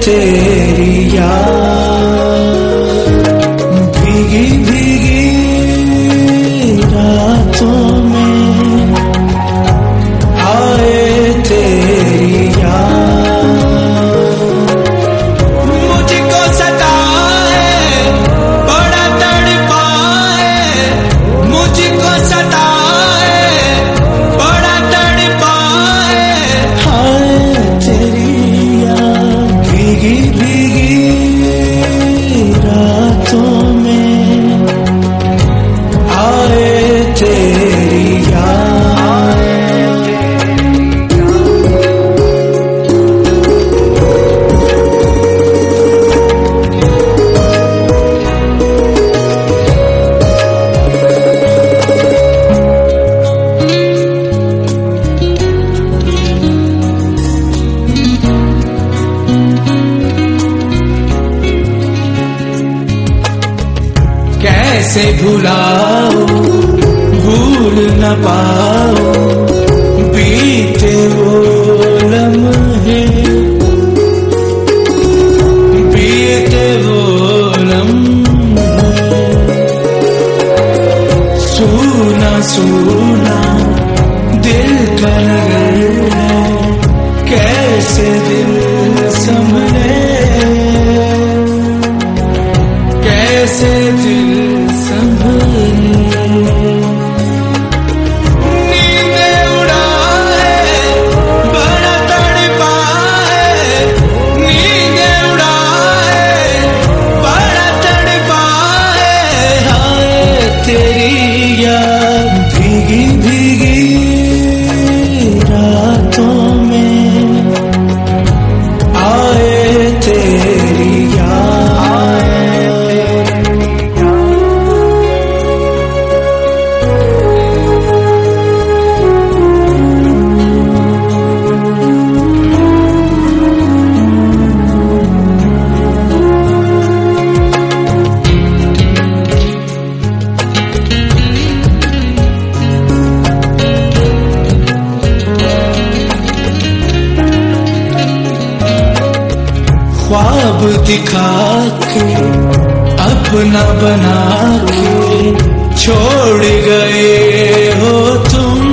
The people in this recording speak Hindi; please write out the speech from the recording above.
तेरी याद भीगी भीगी रातों में आए तेरी याद मुझको सताए बड़ा तड़पाए मुझको सताए बड़ा तड़पाए हाय तेरी याद भीगी भीगी रातों में आए तेरी याद कैसे भुलाओ भूल न पाओ बीते वो लम्हे बीते वो लम्हे सूना सूना दिल का नगर है कैसे दिल संभले कैसे दिल संभले नींदें उड़ाए बड़ा तड़पाए नींदें उड़ाए बड़ा तड़पाए हाय तेरी याद भीगी भीगी रातों में आए तेरी याद ख्वाब दिखा के अपना बना के छोड़ गए हो तुम